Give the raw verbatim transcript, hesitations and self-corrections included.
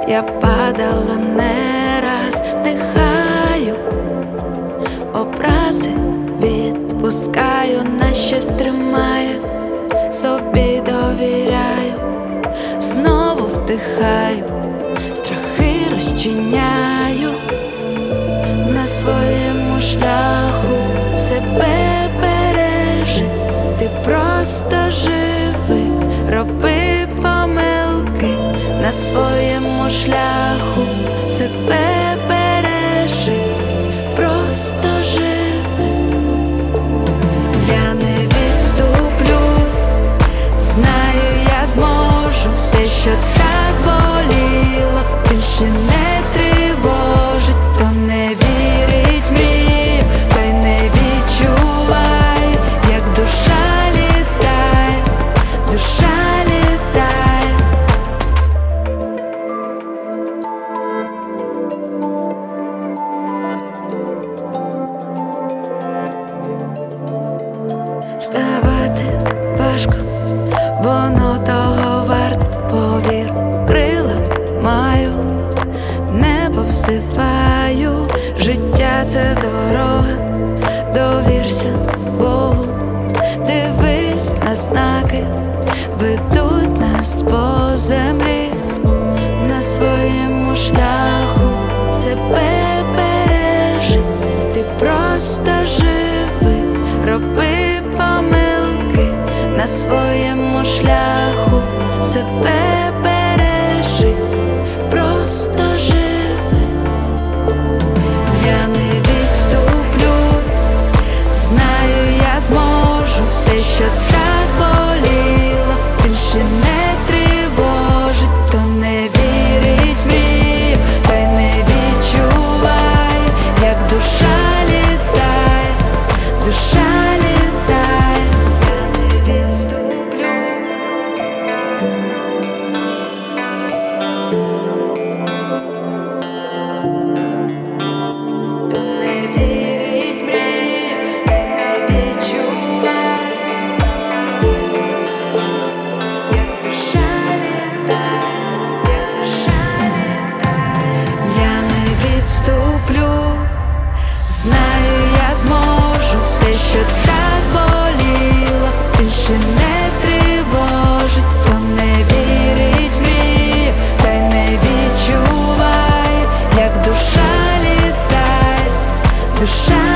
Я падала не раз, вдихаю образи, відпускаю, на щось тримає, собі довіряю, знову вдихаю, страхи розчиняю, на своєму шляху себе бережи, ти просто живи, роби помилки, на своєму шляху себе бережи, просто живи. Я не відступлю, знаю, я зможу, все, що так боліло, більше не тривожить. Хто не вірить в мрію, той не відчуває, як душа літає, душа літає. Вставати важко, воно того варто, повір, крила маю, небо всипаю, життя це дорога, довірся Богу, дивись на знаки, ведуть нас по землі, на своєму шляху себе бережи, ти просто живи, роби помилки, на своєму шляху себе бережи, просто живи. Я не відступлю, знаю, я зможу, все, що так боліло, більше не тривожить. Хто не вірить в мрію, той не відчуває, як душа літає, душа літає. Я не відступлю. Хто не вірить в мрію, той не відчуває, як душа літає, як душа літає. Я не відступлю, знаю, я зможу, все, що так боліло, більше не тривожить. Хто не вірить в мрію, той не відчуває, як душа літає, душа